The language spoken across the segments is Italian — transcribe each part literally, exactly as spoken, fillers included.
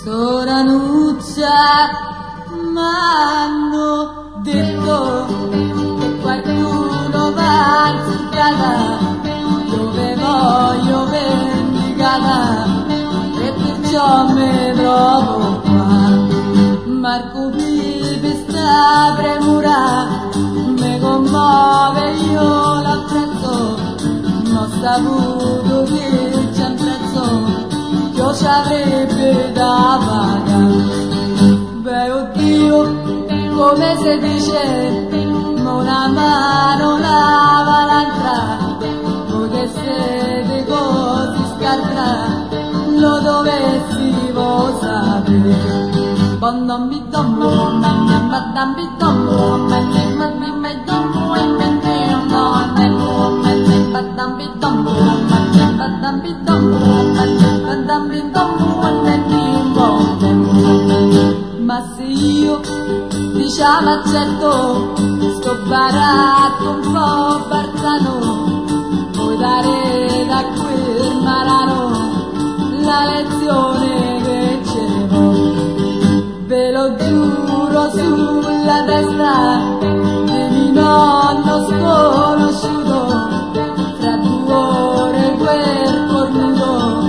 Soranuccia m'hanno detto che qualcuno va in strada dove voglio vendicata e perciò mi trovo qua. Marco Pipe sta premura mi commuove, io l'apprezzo, non ho saputo che c'è un prezzo che ci avrebbe da pagare. Beh, oddio, come si dice, una mano lava l'altra, potesse di così scarsa, lo dovessimo sapere. Bondombi dombo, mamma dambi dombo, mamma mamma dombo, e me ne no, ne no, mamma dambi dombo, mamma dambi dombo, mamma dambi dombo, e me ne no. Ma se io diciamo accetto sto baratto un po' barzano, puoi dare da quel marano la lezione che ce l'ho. Ve lo giuro sulla testa di mio nonno sconosciuto, fra due ore quel cornuto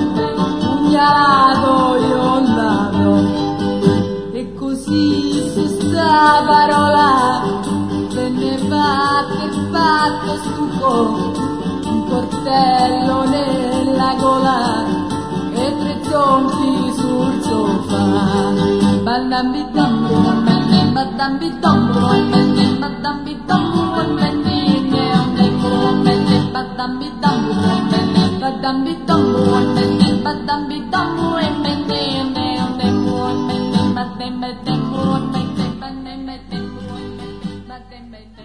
pugnalato io l'avrò. E così su sta parola venne fatto e fatto stufo, un coltello nella gola e tre zombi sul sofà. Badambi dombo, menne badambi dombo, menne badambi dombo, menne neonemo, menne badambi dombo, menne badambi dombo, menne badambi dombo, e menne neonemo, menne badambi dombo, menne badambi dombo, menne badambi dombo.